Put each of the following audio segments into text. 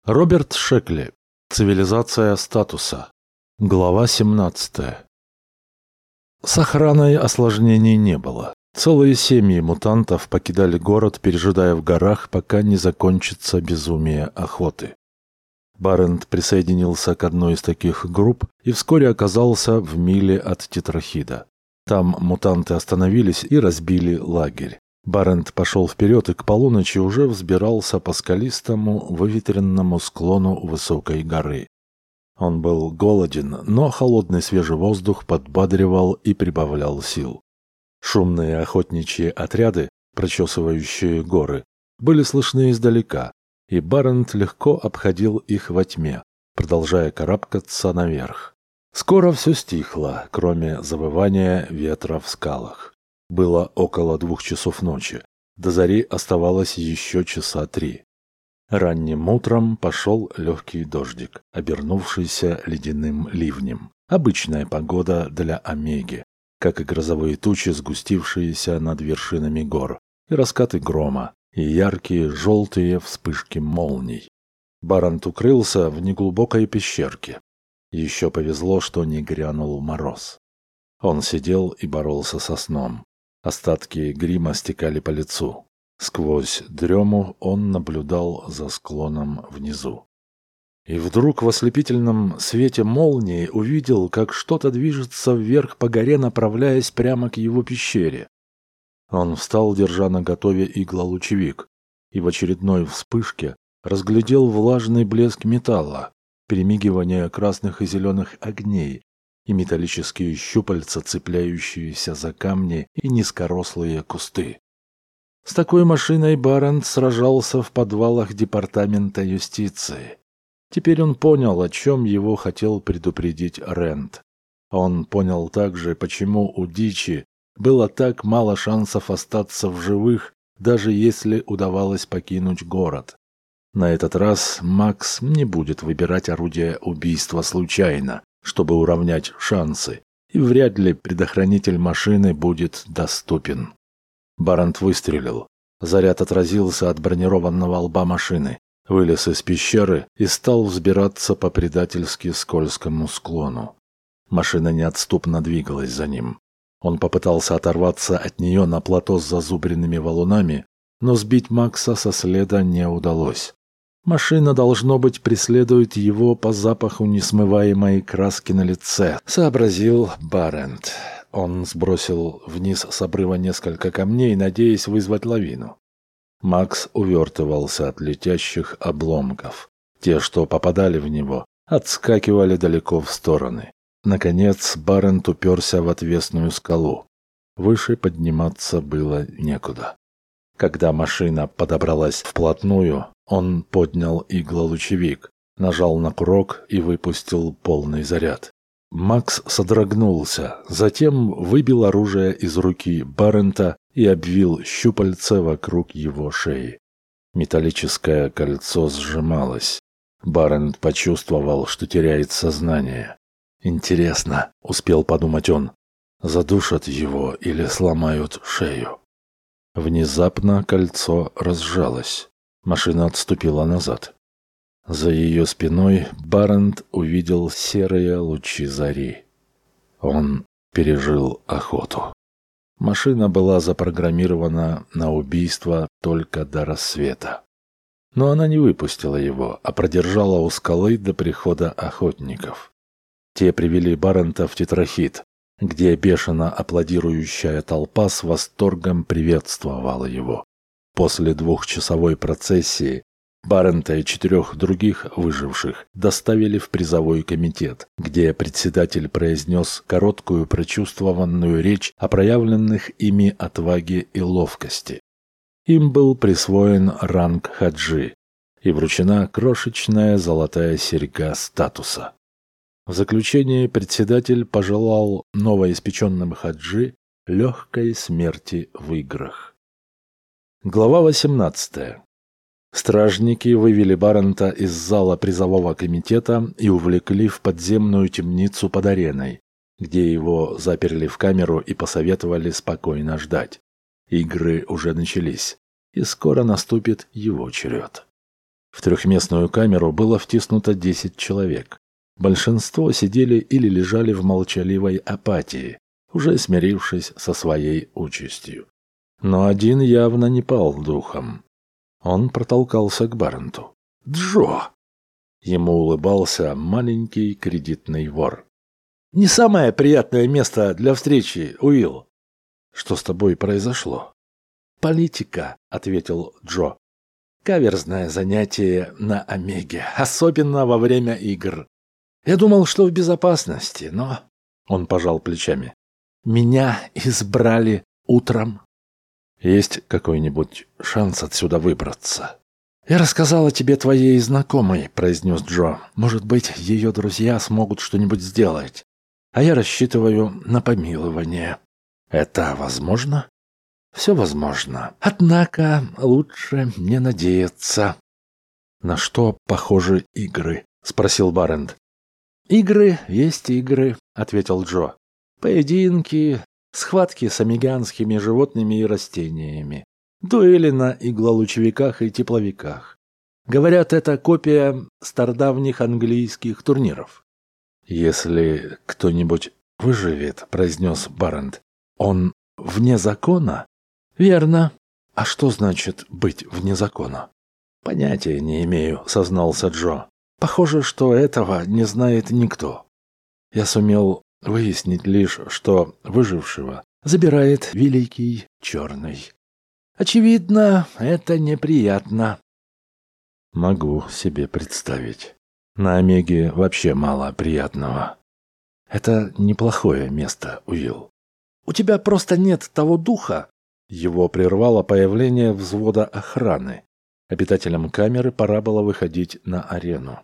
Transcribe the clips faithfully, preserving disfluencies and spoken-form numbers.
Роберт Шекли. Цивилизация статуса. Глава семнадцатая. С охраной осложнений не было. Целые семьи мутантов покидали город, пережидая в горах, пока не закончится безумие охоты. Барент присоединился к одной из таких групп и вскоре оказался в миле от Тетрахида. Там мутанты остановились и разбили лагерь. Барент пошел вперед и к полуночи уже взбирался по скалистому, выветренному склону высокой горы. Он был голоден, но холодный свежий воздух подбадривал и прибавлял сил. Шумные охотничьи отряды, прочесывающие горы, были слышны издалека, и Барент легко обходил их во тьме, продолжая карабкаться наверх. Скоро все стихло, кроме завывания ветра в скалах. Было около двух часов ночи. До зари оставалось еще часа три. Ранним утром пошел легкий дождик, обернувшийся ледяным ливнем. Обычная погода для Омеги, как и грозовые тучи, сгустившиеся над вершинами гор, и раскаты грома, и яркие желтые вспышки молний. Барент укрылся в неглубокой пещерке. Еще повезло, что не грянул мороз. Он сидел и боролся со сном. Остатки грима стекали по лицу. Сквозь дрему он наблюдал за склоном внизу. И вдруг в ослепительном свете молнии увидел, как что-то движется вверх по горе, направляясь прямо к его пещере. Он встал, держа наготове иглолучевик, и в очередной вспышке разглядел влажный блеск металла, перемигивание красных и зеленых огней, и металлические щупальца, цепляющиеся за камни и низкорослые кусты. С такой машиной Барент сражался в подвалах департамента юстиции. Теперь он понял, о чем его хотел предупредить Рент. Он понял также, почему у дичи было так мало шансов остаться в живых, даже если удавалось покинуть город. На этот раз Макс не будет выбирать орудие убийства случайно, чтобы уравнять шансы, и вряд ли предохранитель машины будет доступен. Барент выстрелил. Заряд отразился от бронированного лба машины, вылез из пещеры и стал взбираться по предательски скользкому склону. Машина неотступно двигалась за ним. Он попытался оторваться от нее на плато с зазубренными валунами, но сбить Макса со следа не удалось. Машина, должно быть, преследует его по запаху несмываемой краски на лице, сообразил Барент. Он сбросил вниз с обрыва несколько камней, надеясь вызвать лавину. Макс увертывался от летящих обломков. Те, что попадали в него, отскакивали далеко в стороны. Наконец Барент уперся в отвесную скалу. Выше подниматься было некуда. Когда машина подобралась вплотную, он поднял иглолучевик, нажал на курок и выпустил полный заряд. Макс содрогнулся, затем выбил оружие из руки Барента и обвил щупальца вокруг его шеи. Металлическое кольцо сжималось. Барент почувствовал, что теряет сознание. «Интересно», — успел подумать он, — «задушат его или сломают шею?» Внезапно кольцо разжалось. Машина отступила назад. За ее спиной Барент увидел серые лучи зари. Он пережил охоту. Машина была запрограммирована на убийство только до рассвета. Но она не выпустила его, а продержала у скалы до прихода охотников. Те привели Барента в Тетрахид, где бешено аплодирующая толпа с восторгом приветствовала его. После двухчасовой процессии Барента и четырех других выживших доставили в призовой комитет, где председатель произнес короткую прочувствованную речь о проявленных ими отваге и ловкости. Им был присвоен ранг хаджи и вручена крошечная золотая серьга статуса. В заключение председатель пожелал новоиспеченным хаджи легкой смерти в играх. Глава восемнадцатая. Стражники вывели Барента из зала призового комитета и увлекли в подземную темницу под ареной, где его заперли в камеру и посоветовали спокойно ждать. Игры уже начались, и скоро наступит его черед. В трехместную камеру было втиснуто десять человек. Большинство сидели или лежали в молчаливой апатии, уже смирившись со своей участью. Но один явно не пал духом. Он протолкался к Барренту. «Джо!» Ему улыбался маленький кредитный вор. «Не самое приятное место для встречи, Уилл!» «Что с тобой произошло?» «Политика», — ответил Джо. «Каверзное занятие на Омеге, особенно во время игр. Я думал, что в безопасности, но...» Он пожал плечами. «Меня избрали утром». «Есть какой-нибудь шанс отсюда выбраться?» «Я рассказала тебе твоей знакомой», — произнес Джо. «Может быть, ее друзья смогут что-нибудь сделать. А я рассчитываю на помилование». «Это возможно?» «Все возможно. Однако лучше не надеяться». «На что похожи игры?» — спросил Баррент. «Игры есть игры», — ответил Джо. «Поединки, схватки с омеганскими животными и растениями, дуэли на иглолучевиках и тепловиках. Говорят, это копия стародавних английских турниров». «Если кто-нибудь выживет», — произнес Баррент, — «он вне закона?» «Верно. А что значит быть вне закона?» «Понятия не имею», — сознался Джо. «Похоже, что этого не знает никто. Я сумел выяснить лишь, что выжившего забирает Великий Черный. Очевидно, это неприятно». «Могу себе представить. На Омеге вообще мало приятного. Это неплохое место, Уилл». «У тебя просто нет того духа». Его прервало появление взвода охраны. Обитателям камеры пора было выходить на арену.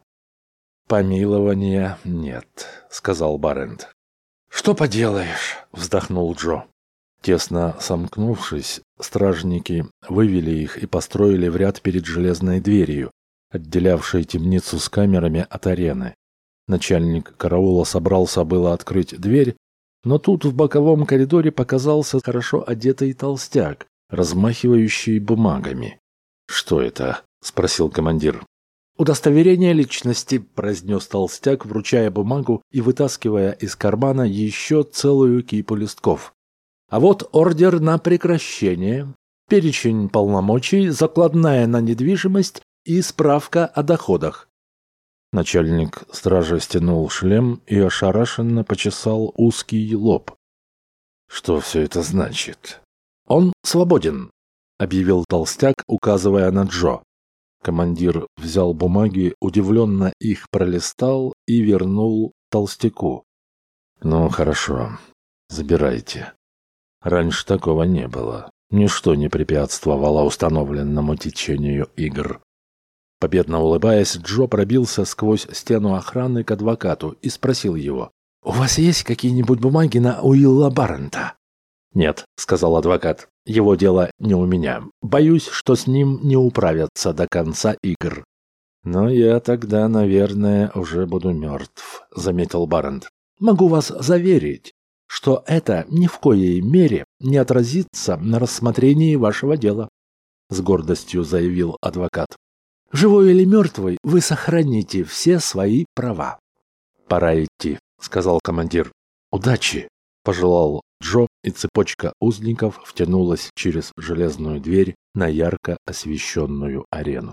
«Помилования нет», — сказал Баррент. «Что поделаешь», — вздохнул Джо. Тесно сомкнувшись, стражники вывели их и построили в ряд перед железной дверью, отделявшей темницу с камерами от арены. Начальник караула собрался было открыть дверь, но тут в боковом коридоре показался хорошо одетый толстяк, размахивающий бумагами. «Что это?» — спросил командир. «Удостоверение личности», — произнес толстяк, вручая бумагу и вытаскивая из кармана еще целую кипу листков. «А вот ордер на прекращение, перечень полномочий, закладная на недвижимость и справка о доходах». Начальник стражи стянул шлем и ошарашенно почесал узкий лоб. «Что все это значит?» «Он свободен», — объявил толстяк, указывая на Джо. Командир взял бумаги, удивленно их пролистал и вернул толстяку. «Ну, хорошо, забирайте. Раньше такого не было. Ничто не препятствовало установленному течению игр». Победно улыбаясь, Джо пробился сквозь стену охраны к адвокату и спросил его: «У вас есть какие-нибудь бумаги на Уилла Баррента?» «Нет», — сказал адвокат, — «его дело не у меня. Боюсь, что с ним не управятся до конца игр». «Но я тогда, наверное, уже буду мертв», — заметил Баррент. «Могу вас заверить, что это ни в коей мере не отразится на рассмотрении вашего дела», — с гордостью заявил адвокат. «Живой или мертвый, вы сохраните все свои права». «Пора идти», — сказал командир. «Удачи», — пожелал Джо, и цепочка узников втянулась через железную дверь на ярко освещенную арену.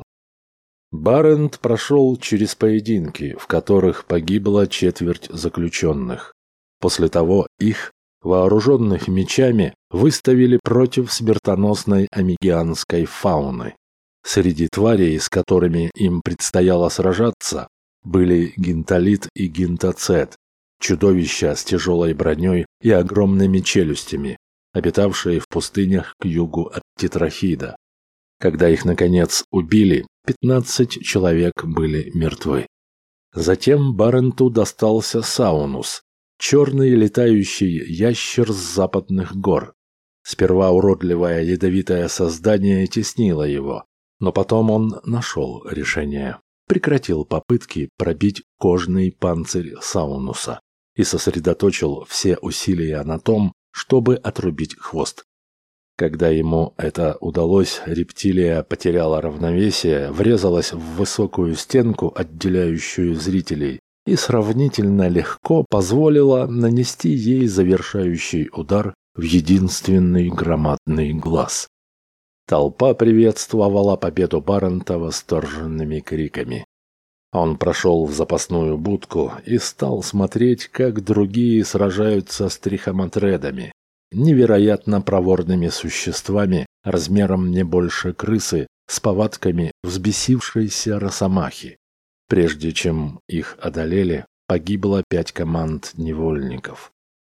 Баррент прошел через поединки, в которых погибла четверть заключенных. После того их, вооруженных мечами, выставили против смертоносной омегианской фауны. Среди тварей, с которыми им предстояло сражаться, были гинтолит и гинтоцет, чудовища с тяжелой броней и огромными челюстями, обитавшие в пустынях к югу от Тетрахида. Когда их, наконец, убили, пятнадцать человек были мертвы. Затем Барренту достался Саунус, черный летающий ящер с западных гор. Сперва уродливое ядовитое создание теснило его, но потом он нашел решение, прекратил попытки пробить кожный панцирь Саунуса и сосредоточил все усилия на том, чтобы отрубить хвост. Когда ему это удалось, рептилия потеряла равновесие, врезалась в высокую стенку, отделяющую зрителей, и сравнительно легко позволила нанести ей завершающий удар в единственный громадный глаз. Толпа приветствовала победу Баррента восторженными криками. Он прошел в запасную будку и стал смотреть, как другие сражаются с трихоматредами, невероятно проворными существами размером не больше крысы с повадками взбесившейся росомахи. Прежде чем их одолели, погибло пять команд невольников.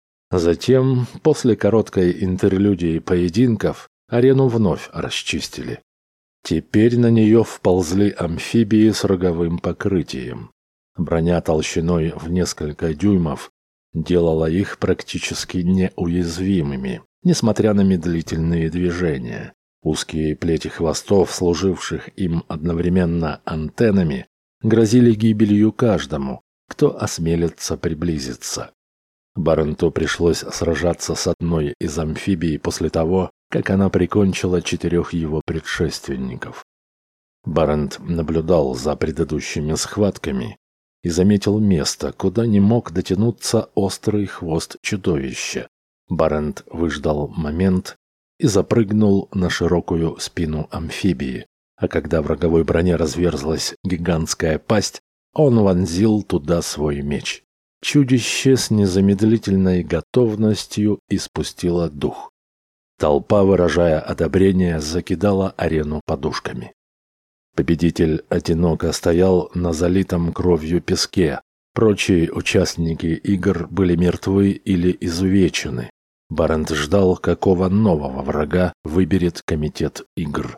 Затем, после короткой интерлюдии поединков, арену вновь расчистили. Теперь на нее вползли амфибии с роговым покрытием. Броня толщиной в несколько дюймов делала их практически неуязвимыми, несмотря на медлительные движения. Узкие плети хвостов, служивших им одновременно антеннами, грозили гибелью каждому, кто осмелится приблизиться. Барренту пришлось сражаться с одной из амфибий после того, как она прикончила четырех его предшественников. Баррент наблюдал за предыдущими схватками и заметил место, куда не мог дотянуться острый хвост чудовища. Баррент выждал момент и запрыгнул на широкую спину амфибии, а когда в роговой броне разверзлась гигантская пасть, он вонзил туда свой меч. Чудище с незамедлительной готовностью испустило дух. Толпа, выражая одобрение, закидала арену подушками. Победитель одиноко стоял на залитом кровью песке. Прочие участники игр были мертвы или изувечены. Баррент ждал, какого нового врага выберет комитет игр.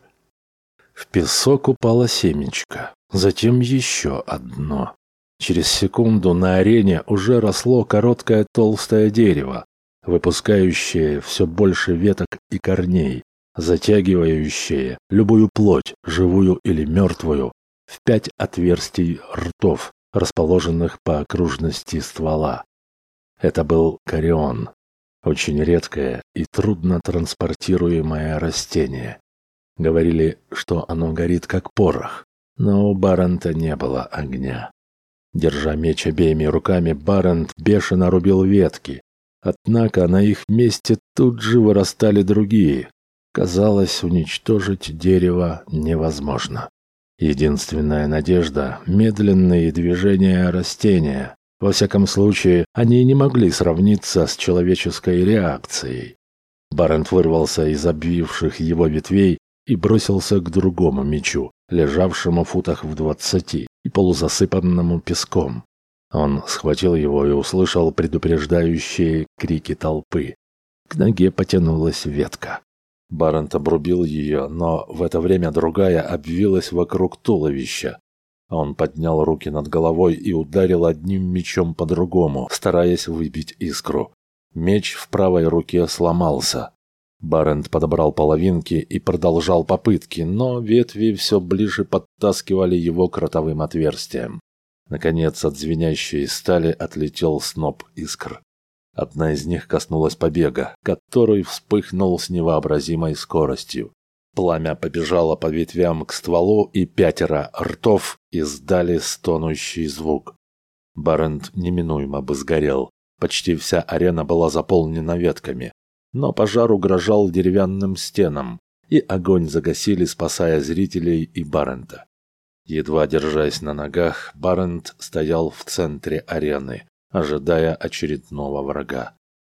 В песок упало семечко, затем еще одно. Через секунду на арене уже росло короткое толстое дерево, выпускающее все больше веток и корней, затягивающее любую плоть, живую или мертвую, в пять отверстий ртов, расположенных по окружности ствола. Это был корион, очень редкое и трудно транспортируемое растение. Говорили, что оно горит как порох, но у Баррента не было огня. Держа меч обеими руками, Баррент бешено рубил ветки. Однако на их месте тут же вырастали другие. Казалось, уничтожить дерево невозможно. Единственная надежда – медленные движения растения. Во всяком случае, они не могли сравниться с человеческой реакцией. Баррент вырвался из обвивших его ветвей и бросился к другому мечу, лежавшему в футах в двадцати и полузасыпанному песком. Он схватил его и услышал предупреждающие крики толпы. К ноге потянулась ветка. Баррент обрубил ее, но в это время другая обвилась вокруг туловища. Он поднял руки над головой и ударил одним мечом по другому, стараясь выбить искру. Меч в правой руке сломался. Баррент подобрал половинки и продолжал попытки, но ветви все ближе подтаскивали его к ротовым отверстиям. Наконец, от звенящей стали отлетел сноп искр. Одна из них коснулась побега, который вспыхнул с невообразимой скоростью. Пламя побежало по ветвям к стволу, и пятеро ртов издали стонущий звук. Баррент неминуемо бы сгорел. Почти вся арена была заполнена ветками. Но пожар угрожал деревянным стенам, и огонь загасили, спасая зрителей и Баррента. Едва держась на ногах, Баррент стоял в центре арены, ожидая очередного врага.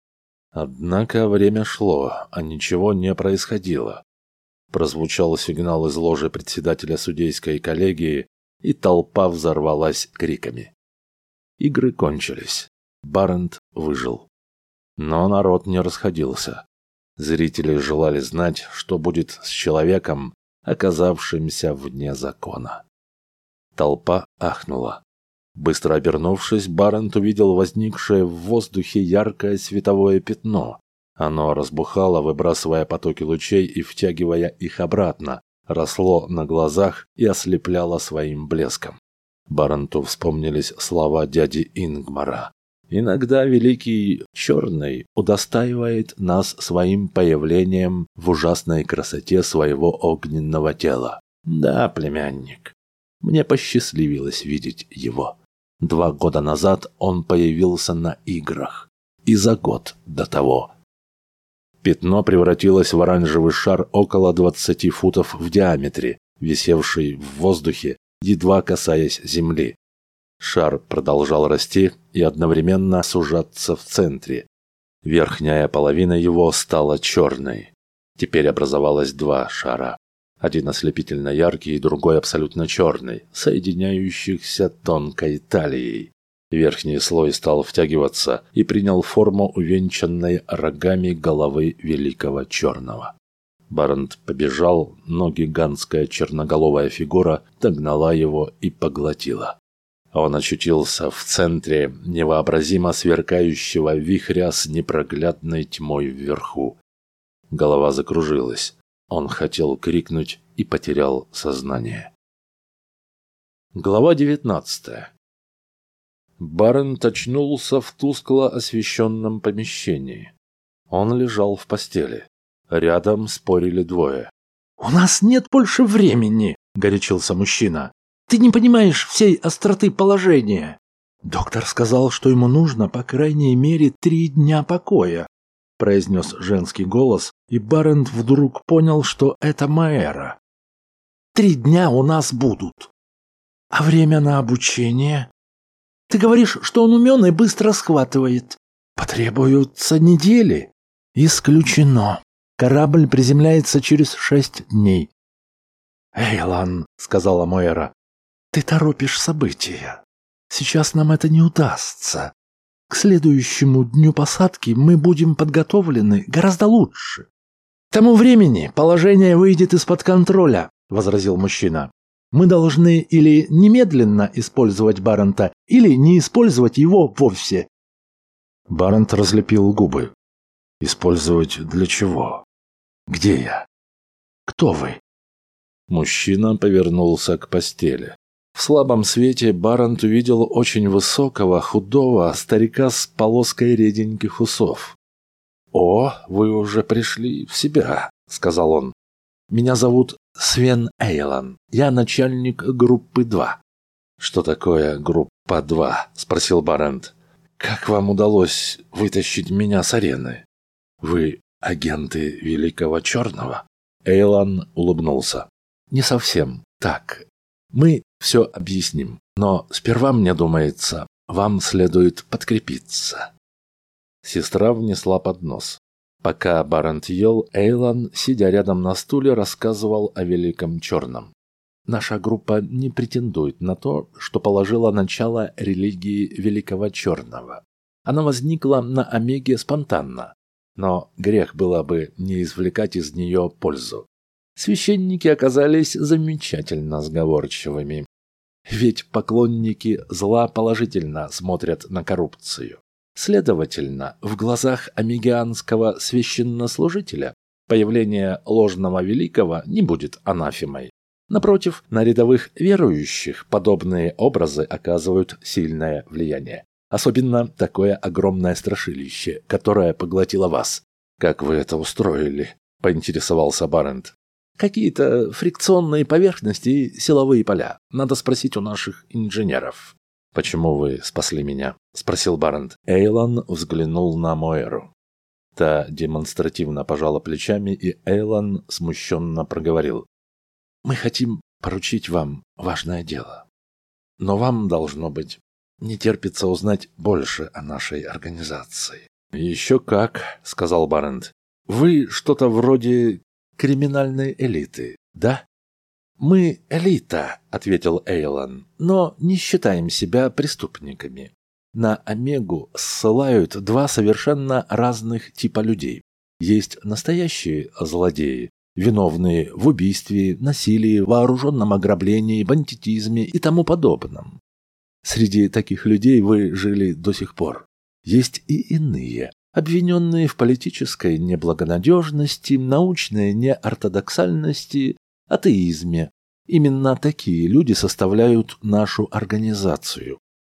Однако время шло, а ничего не происходило. Прозвучал сигнал из ложи председателя судейской коллегии, и толпа взорвалась криками. Игры кончились. Баррент выжил. Но народ не расходился. Зрители желали знать, что будет с человеком, оказавшимся вне закона. Толпа ахнула. Быстро обернувшись, Баррент увидел возникшее в воздухе яркое световое пятно. Оно разбухало, выбрасывая потоки лучей и втягивая их обратно, росло на глазах и ослепляло своим блеском. Барренту вспомнились слова дяди Ингмара. Иногда Великий Черный удостаивает нас своим появлением в ужасной красоте своего огненного тела. Да, племянник, мне посчастливилось видеть его. Два года назад он появился на играх. И за год до того. Пятно превратилось в оранжевый шар около двадцати футов в диаметре, висевший в воздухе, едва касаясь земли. Шар продолжал расти и одновременно сужаться в центре. Верхняя половина его стала черной. Теперь образовалось два шара. Один ослепительно яркий и другой абсолютно черный, соединяющихся тонкой талией. Верхний слой стал втягиваться и принял форму увенчанной рогами головы Великого Черного. Барент побежал, но гигантская черноголовая фигура догнала его и поглотила. Он очутился в центре невообразимо сверкающего вихря с непроглядной тьмой вверху. Голова закружилась. Он хотел крикнуть и потерял сознание. Глава девятнадцатая. Барент очнулся в тускло освещенном помещении. Он лежал в постели. Рядом спорили двое. «У нас нет больше времени», — горячился мужчина. «Ты не понимаешь всей остроты положения». «Доктор сказал, что ему нужно по крайней мере три дня покоя», — произнес женский голос, и Барент вдруг понял, что это Маэра. «Три дня у нас будут. А время на обучение? Ты говоришь, что он умен и быстро схватывает. Потребуются недели. Исключено. Корабль приземляется через шесть дней». «Эйлан», — сказала Маэра, — «ты торопишь события. Сейчас нам это не удастся. К следующему дню посадки мы будем подготовлены гораздо лучше». «К тому времени положение выйдет из-под контроля», — возразил мужчина. «Мы должны или немедленно использовать Барента, или не использовать его вовсе». Барент разлепил губы. «Использовать для чего? Где я? Кто вы?» Мужчина повернулся к постели. В слабом свете Барент увидел очень высокого, худого старика с полоской реденьких усов. «О, вы уже пришли в себя», — сказал он. «Меня зовут Свен Эйлан. Я начальник группы два». «Что такое группа два?» — спросил Барент. «Как вам удалось вытащить меня с арены? Вы агенты Великого Черного?» Эйлан улыбнулся. «Не совсем так. Мы все объясним, но сперва, мне думается, вам следует подкрепиться». Сестра внесла поднос. Пока Барент ел, Эйлан, сидя рядом на стуле, рассказывал о Великом Черном. «Наша группа не претендует на то, что положила начало религии Великого Черного. Она возникла на Омеге спонтанно, но грех было бы не извлекать из нее пользу. Священники оказались замечательно сговорчивыми. Ведь поклонники зла положительно смотрят на коррупцию. Следовательно, в глазах омегианского священнослужителя появление ложного великого не будет анафемой. Напротив, на рядовых верующих подобные образы оказывают сильное влияние. Особенно такое огромное страшилище, которое поглотило вас. «Как вы это устроили?» – поинтересовался Барент. «Какие-то фрикционные поверхности и силовые поля. Надо спросить у наших инженеров». «Почему вы спасли меня?» – спросил Барент. Эйлан взглянул на Моэру. Та демонстративно пожала плечами, и Эйлан смущенно проговорил. «Мы хотим поручить вам важное дело. Но вам, должно быть, не терпится узнать больше о нашей организации». «Еще как», – сказал Барент. «Вы что-то вроде криминальной элиты, да?» «Мы элита», — ответил Эйлан, — «но не считаем себя преступниками. На Омегу ссылают два совершенно разных типа людей. Есть настоящие злодеи, виновные в убийстве, насилии, вооруженном ограблении, бандитизме и тому подобном. Среди таких людей вы жили до сих пор. Есть и иные, обвиненные в политической неблагонадежности, научной неортодоксальности, атеизме. Именно такие люди составляют нашу организацию.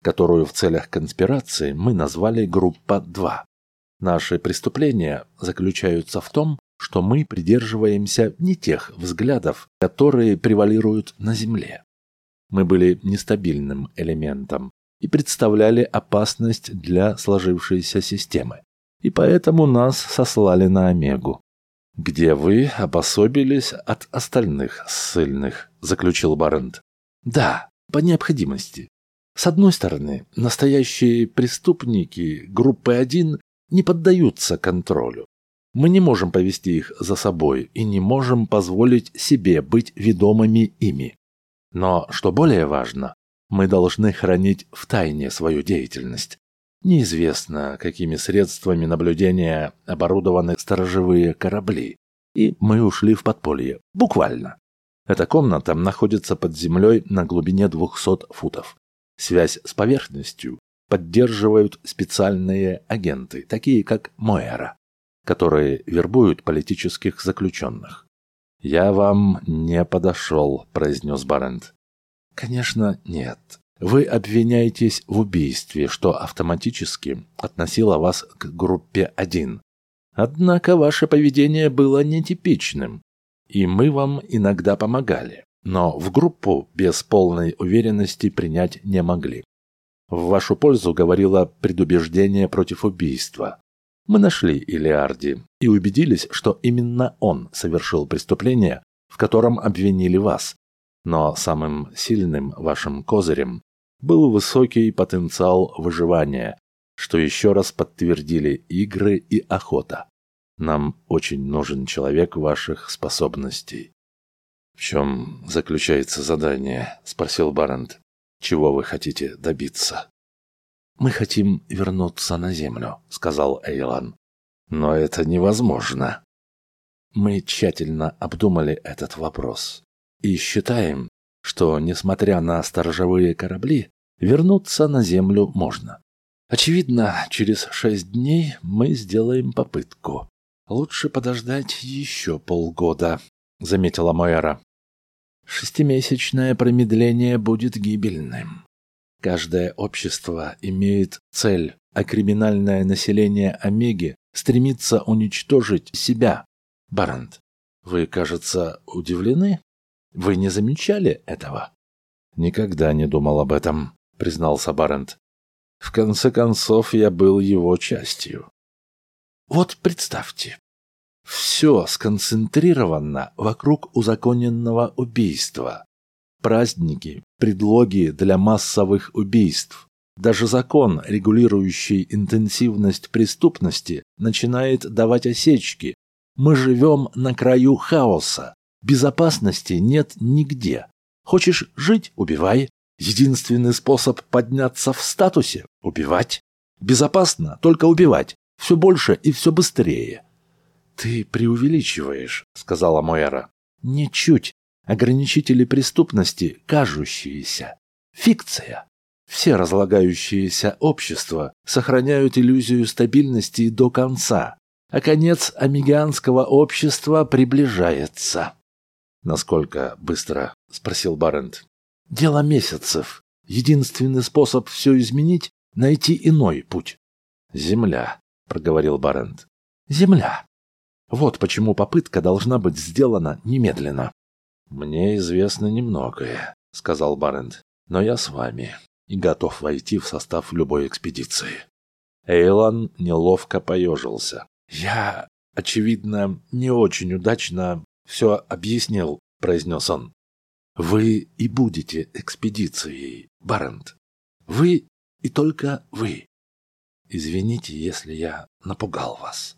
которую в целях конспирации мы назвали «Группа два». Наши преступления заключаются в том, что мы придерживаемся не тех взглядов, которые превалируют на Земле. Мы были нестабильным элементом и представляли опасность для сложившейся системы, и поэтому нас сослали на Омегу, где вы обособились от остальных ссыльных, заключил Барент. Да, по необходимости. С одной стороны, настоящие преступники группы один не поддаются контролю. Мы не можем повести их за собой и не можем позволить себе быть ведомыми ими. Но, что более важно, мы должны хранить в тайне свою деятельность. Неизвестно, какими средствами наблюдения оборудованы сторожевые корабли. И мы ушли в подполье. Буквально. Эта комната находится под землей на глубине двухсот футов. Связь с поверхностью поддерживают специальные агенты, такие как Моэра, которые вербуют политических заключенных. «Я вам не подошел», — произнес Барент. «Конечно, нет. Вы обвиняетесь в убийстве, что автоматически относило вас к группе один. Однако ваше поведение было нетипичным, и мы вам иногда помогали, но в группу без полной уверенности принять не могли. В вашу пользу говорило предубеждение против убийства. Мы нашли Илиарди и убедились, что именно он совершил преступление, в котором обвинили вас. Но самым сильным вашим козырем был высокий потенциал выживания, что еще раз подтвердили игры и охота. Нам очень нужен человек ваших способностей». «В чем заключается задание?» – спросил Барент. «Чего вы хотите добиться?» «Мы хотим вернуться на Землю», — сказал Эйлан. «Но это невозможно». «Мы тщательно обдумали этот вопрос и считаем, что, несмотря на сторожевые корабли, вернуться на Землю можно. Очевидно, через шесть дней мы сделаем попытку. Лучше подождать еще полгода», — заметила Моэра. «Шестимесячное промедление будет гибельным. Каждое общество имеет цель, а криминальное население Омеги стремится уничтожить себя. Барент, вы, кажется, удивлены? Вы не замечали этого?» «Никогда не думал об этом», — признался Барент. «В конце концов, я был его частью». «Вот представьте, все сконцентрировано вокруг узаконенного убийства. Праздники, предлоги для массовых убийств. Даже закон, регулирующий интенсивность преступности, начинает давать осечки. Мы живем на краю хаоса. Безопасности нет нигде. Хочешь жить – убивай. Единственный способ подняться в статусе – убивать. Безопасно только убивать. Все больше и все быстрее. «Ты преувеличиваешь», — сказала Моэра. «Ничуть. Ограничители преступности кажущиеся. Фикция. Все разлагающиеся общества сохраняют иллюзию стабильности до конца, а конец омегианского общества приближается». «Насколько быстро?» — спросил Барент. «Дело месяцев. Единственный способ все изменить — найти иной путь». «Земля», — проговорил Барент. «Земля. Вот почему попытка должна быть сделана немедленно». «Мне известно немногое», — сказал Барент, — «но я с вами и готов войти в состав любой экспедиции». Эйлан неловко поежился. «Я, очевидно, не очень удачно все объяснил», — произнес он. «Вы и будете экспедицией, Барент. Вы и только вы. Извините, если я напугал вас».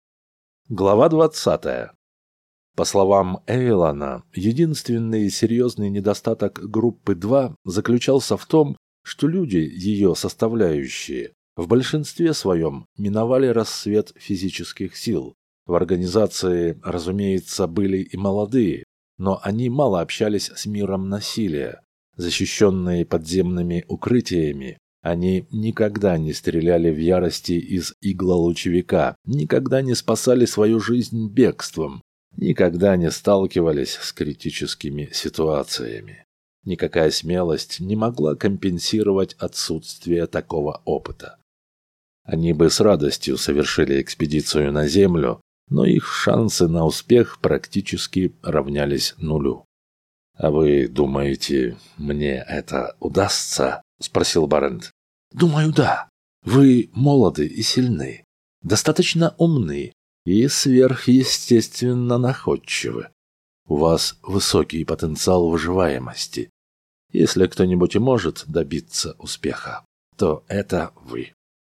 Глава двадцатая. По словам Эйлана, единственный серьезный недостаток группы два заключался в том, что люди, ее составляющие, в большинстве своем миновали рассвет физических сил. В организации, разумеется, были и молодые, но они мало общались с миром насилия. Защищенные подземными укрытиями, они никогда не стреляли в ярости из иглолучевика, никогда не спасали свою жизнь бегством, никогда не сталкивались с критическими ситуациями. Никакая смелость не могла компенсировать отсутствие такого опыта. Они бы с радостью совершили экспедицию на Землю, но их шансы на успех практически равнялись нулю. «А вы думаете, мне это удастся?» – спросил Барент. «Думаю, да. Вы молоды и сильны, достаточно умны и сверхъестественно находчивы. У вас высокий потенциал выживаемости. Если кто-нибудь и может добиться успеха, то это вы.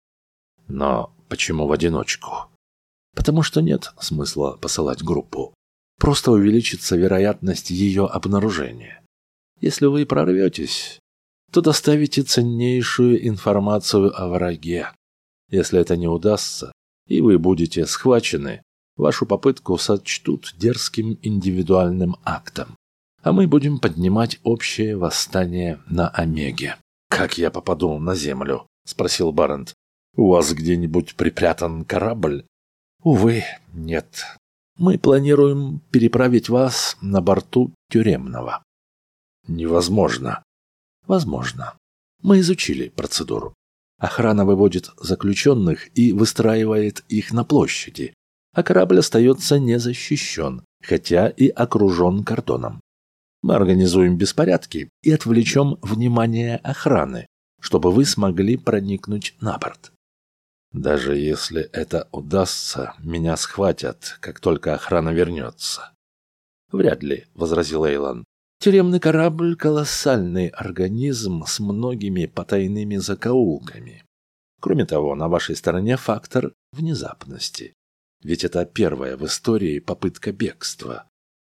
Но почему в одиночку? Потому что нет смысла посылать группу. Просто увеличится вероятность ее обнаружения. Если вы прорветесь, то доставите ценнейшую информацию о враге. Если это не удастся, и вы будете схвачены, вашу попытку сочтут дерзким индивидуальным актом, а мы будем поднимать общее восстание на Омеге». «Как я попаду на Землю?» – спросил Барент. «У вас где-нибудь припрятан корабль?» «Увы, нет. Мы планируем переправить вас на борту тюремного». «Невозможно». «Возможно. Мы изучили процедуру. Охрана выводит заключенных и выстраивает их на площади, а корабль остается незащищен, хотя и окружен кордоном. Мы организуем беспорядки и отвлечем внимание охраны, чтобы вы смогли проникнуть на борт. Даже если это удастся, меня схватят, как только охрана вернется». «Вряд ли», — возразил Эйлон. «Тюремный корабль — колоссальный организм с многими потайными закоулками. Кроме того, на вашей стороне фактор внезапности. Ведь это первая в истории попытка бегства.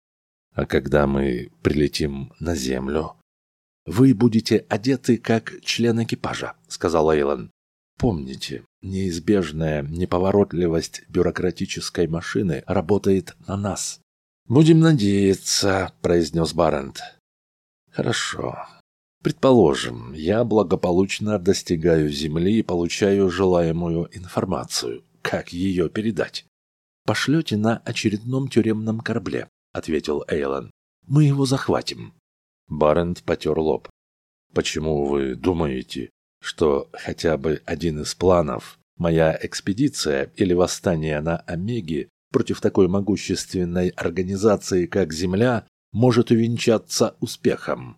А когда мы прилетим на Землю, вы будете одеты как член экипажа», — сказал Эйлон. «Помните, неизбежная неповоротливость бюрократической машины работает на нас». «Будем надеяться», — произнес Барент. «Хорошо. Предположим, я благополучно достигаю Земли и получаю желаемую информацию. Как ее передать?» «Пошлете на очередном тюремном корабле», — ответил Эйлон. «Мы его захватим». Барент потер лоб. «Почему вы думаете, что хотя бы один из планов, моя экспедиция или восстание на Омеге, против такой могущественной организации, как Земля, может увенчаться успехом?»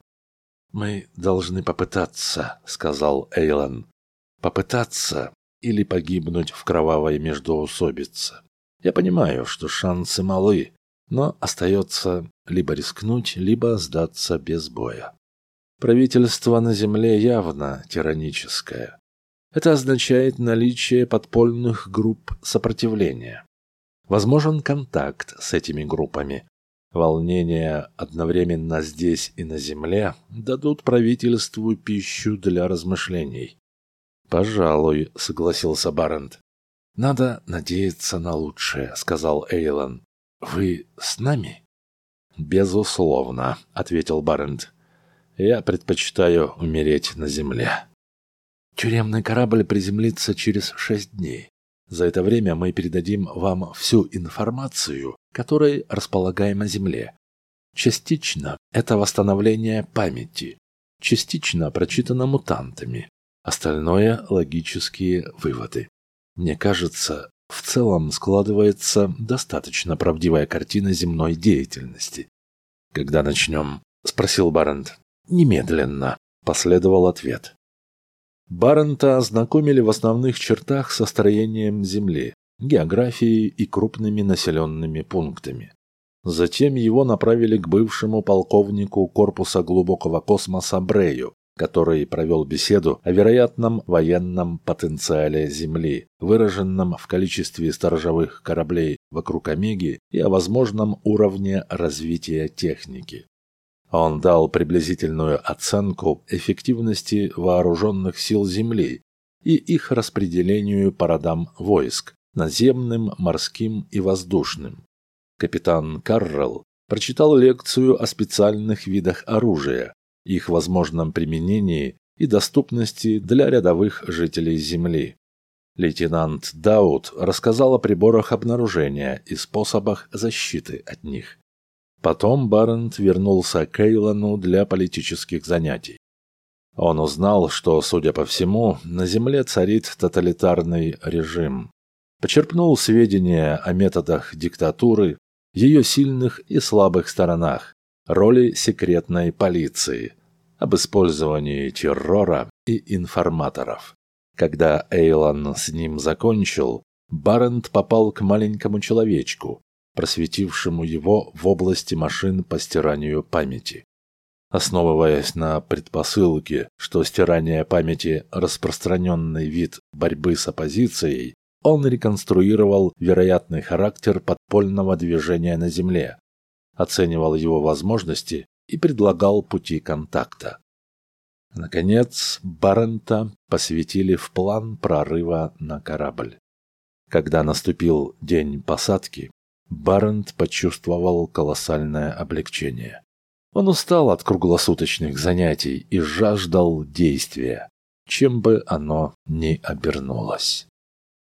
«Мы должны попытаться», — сказал Эйлон. «Попытаться или погибнуть в кровавой междоусобице. Я понимаю, что шансы малы, но остается либо рискнуть, либо сдаться без боя. Правительство на Земле явно тираническое. Это означает наличие подпольных групп сопротивления. Возможен контакт с этими группами. Волнения одновременно здесь и на Земле дадут правительству пищу для размышлений». «Пожалуй», — согласился Барент. «Надо надеяться на лучшее», — сказал Эйлон. «Вы с нами?» «Безусловно», — ответил Барент. «Я предпочитаю умереть на Земле». «Тюремный корабль приземлится через шесть дней. За это время мы передадим вам всю информацию, которой располагаем о Земле. Частично это восстановление памяти, частично прочитано мутантами, остальное – логические выводы. Мне кажется, в целом складывается достаточно правдивая картина земной деятельности». «Когда начнем?» – спросил Барент. «Немедленно», – последовал ответ. Барента ознакомили в основных чертах со строением Земли, географией и крупными населенными пунктами. Затем его направили к бывшему полковнику корпуса глубокого космоса Брею, который провел беседу о вероятном военном потенциале Земли, выраженном в количестве сторожевых кораблей вокруг Омеги и о возможном уровне развития техники. Он дал приблизительную оценку эффективности вооруженных сил Земли и их распределению по родам войск – наземным, морским и воздушным. Капитан Каррелл прочитал лекцию о специальных видах оружия, их возможном применении и доступности для рядовых жителей Земли. Лейтенант Дауд рассказал о приборах обнаружения и способах защиты от них. Потом Барент вернулся к Эйлону для политических занятий. Он узнал, что, судя по всему, на Земле царит тоталитарный режим. Почерпнул сведения о методах диктатуры, ее сильных и слабых сторонах, роли секретной полиции, об использовании террора и информаторов. Когда Эйлон с ним закончил, Барент попал к маленькому человечку, просветившему его в области машин по стиранию памяти. Основываясь на предпосылке, что стирание памяти – распространенный вид борьбы с оппозицией, он реконструировал вероятный характер подпольного движения на Земле, оценивал его возможности и предлагал пути контакта. Наконец, Барента посвятили в план прорыва на корабль. Когда наступил день посадки, Барент почувствовал колоссальное облегчение. Он устал от круглосуточных занятий и жаждал действия, чем бы оно ни обернулось.